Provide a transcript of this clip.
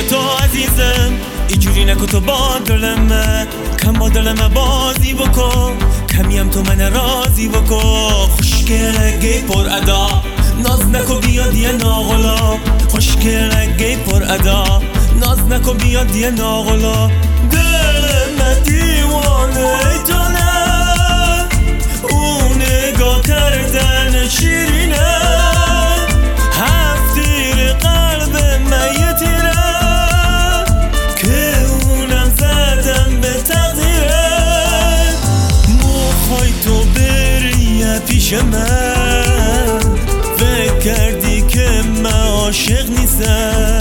تو عزیزم، اینجوری نکن تو با دلمه، کم با دلمه بازی بکن، کمی هم تو من راضی بکن. خوشگلگی پر ادا، ناز نکن بیاد یه ناغلا، خوشگلگی پر ادا، ناز نکن بیاد یه ناغلا. دلم دیوانه تو نه، اون نگاه کردن شیرینه، هفتیر قلب من یه تیره که اونم زدم به تقدیره. موخوای تو بری پیش من، فکر کردی که من عاشق نیستم،